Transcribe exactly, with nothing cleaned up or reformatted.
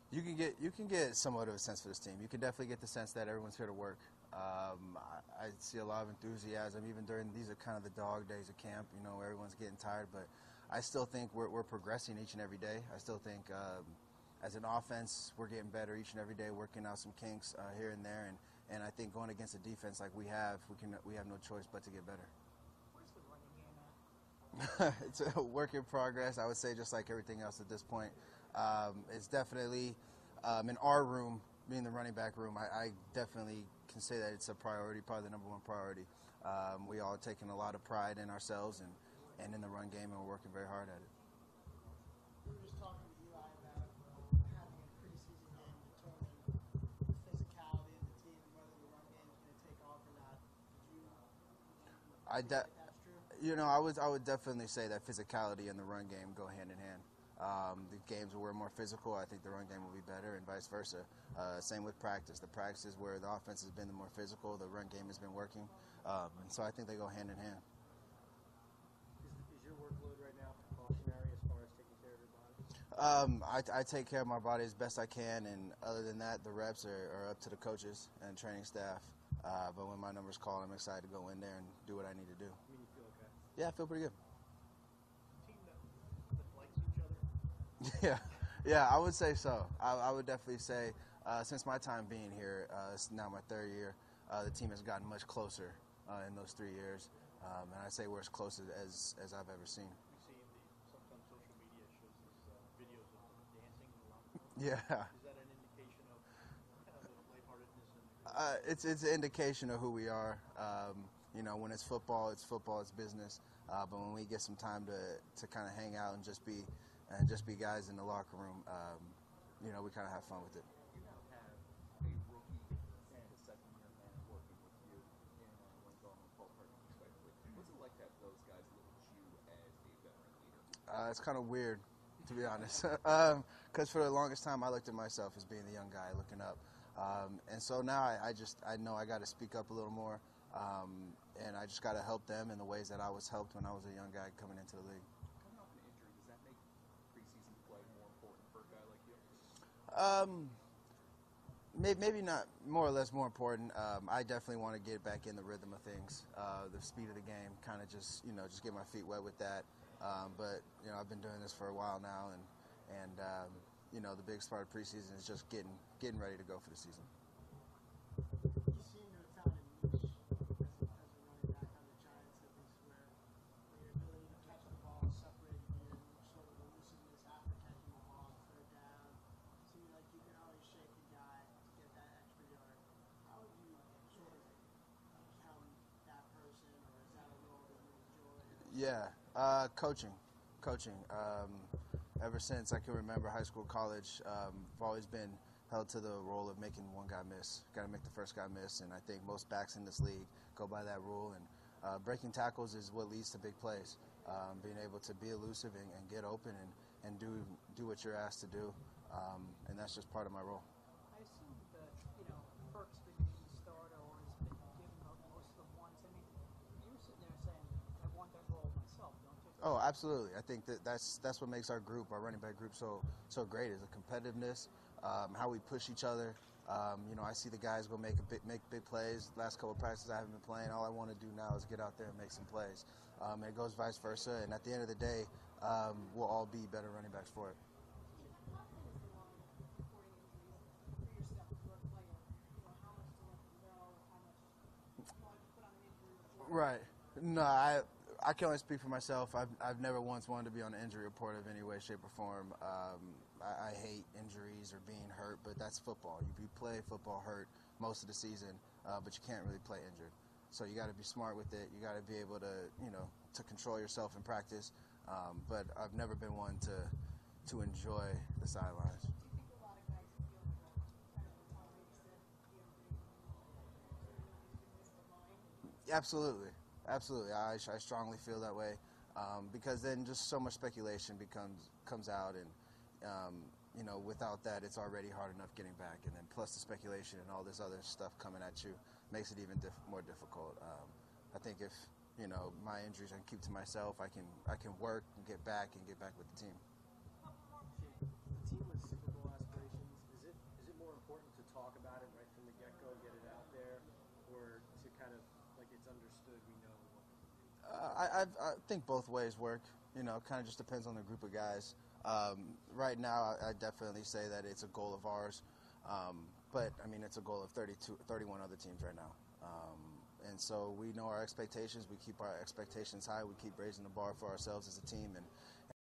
You can get you can get somewhat of a sense for this team. You can definitely get the sense that everyone's here to work. Um, I, I see a lot of enthusiasm, even during these are kind of the dog days of camp. You know, everyone's getting tired, but I still think we're, we're progressing each and every day. I still think um, as an offense, we're getting better each and every day, working out some kinks uh, here and there, and, and I think going against a defense like we have, we can we have no choice but to get better. Where's the running game at? It's a work in progress. I would say just like everything else at this point. Um, it's definitely um, in our room, being the running back room, I, I definitely can say that it's a priority, probably the number one priority. Um, we all taking a lot of pride in ourselves and, and in the run game, and we're working very hard at it. We were just talking to Eli about uh, having a preseason game determine the physicality of the team and whether the run game is going to take off or not. Did you I think de- that that's true? You know, I would I would definitely say that physicality and the run game go hand in hand. Um, the games where we're more physical, I think the run game will be better, and vice versa. Uh, same with practice. The practices where the offense has been the more physical, the run game has been working, um, and so I think they go hand in hand. Is, is your workload right now precautionary as far as taking care of your body? Um, I, I take care of my body as best I can, and other than that, the reps are, are up to the coaches and training staff. Uh, but when my number's called, I'm excited to go in there and do what I need to do. I mean, you feel okay? Yeah, I feel pretty good. Team that, that likes each other. Yeah, yeah, I would say so. I, I would definitely say uh, since my time being here, uh, it's now my third year, uh, the team has gotten much closer uh, in those three years, um, and I say we're as close as as I've ever seen. We see the sometimes social media shows us uh, videos of them dancing in the locker room. Yeah. Is that an indication of kind of the lightheartedness and Uh, it's it's an indication of who we are. Um, you know, when it's football, it's football, it's business. Uh, but when we get some time to to kind of hang out and just be and just be guys in the locker room, um, you know, we kind of have fun with it. You now have a rookie and a second-year man working with you in uh, Windsor and Paul Hurd, respectively. What's it like to have those guys look at you as a veteran leader? Uh, it's kind of weird, to be honest, because for the longest time I looked at myself as being the young guy looking up, um, and so now I, I just I know I got to speak up a little more, um, and I just got to help them in the ways that I was helped when I was a young guy coming into the league. Coming off an injury, does that make preseason play more important for a guy like you? Um, maybe, maybe not more or less more important. Um, I definitely want to get back in the rhythm of things, uh, the speed of the game, kind of just you know just get my feet wet with that. Um, but you know I've been doing this for a while now, and and um, you know the biggest part of preseason is just getting getting ready to go for the season. You seem to have found a niche as a, as a running back on the Giants, at least, where, where your ability to catch the ball separated you and sort of elusiveness after catching the ball on third down. It seemed like you could always shake a guy to get that extra yard. How have you sort of become that person, or is that a role that you enjoy? Yeah, uh, coaching, coaching. Um, ever since I can remember high school, college, um, I've always been held to the role of making one guy miss. Got to make the first guy miss, and I think most backs in this league go by that rule. And uh, breaking tackles is what leads to big plays. Um, being able to be elusive and, and get open and, and do do what you're asked to do, um, and that's just part of my role. I assume that, you know, Perk's been named the starter or has been given most of the ones. I mean, you were sitting there saying, I want that role myself, don't you? Oh, absolutely. I think that that's that's what makes our group, our running back group, so so great is the competitiveness, um, how we push each other. Um, you know, I see the guys go make a big, make big plays. Last couple of practices I haven't been playing. All I want to do now is get out there and make some plays. Um, and it goes vice versa. And at the end of the day, um, we'll all be better running backs for it. How often is the line reporting injuries for yourself, for a player? You know, how much to let them know, how much you want to put on an injury report? Right. No, I I can only speak for myself. I've I've never once wanted to be on an injury report of any way, shape, or form. Um, I, I hate injuries or being hurt, but that's football. You, you play football hurt most of the season, uh, but you can't really play injured. So you got to be smart with it. You got to be able to you know to control yourself in practice. Um, but I've never been one to to enjoy the sidelines. Do you think a lot of guys feel the kind of the Tom Brady said, the injury, Absolutely, absolutely. I, I strongly feel that way um, because then just so much speculation becomes comes out, and um, you know, without that, it's already hard enough getting back, and then plus the speculation and all this other stuff coming at you makes it even diff- more difficult. Um, I think if you know my injuries I can keep to myself, I can I can work and get back and get back with the team. The team with Super Bowl aspirations I, I've, I think both ways work. You know, kind of just depends on the group of guys. Um, right now, I, I definitely say that it's a goal of ours. Um, but, I mean, it's a goal of thirty-two, thirty-one other teams right now. Um, and so we know our expectations. We keep our expectations high. We keep raising the bar for ourselves as a team. And,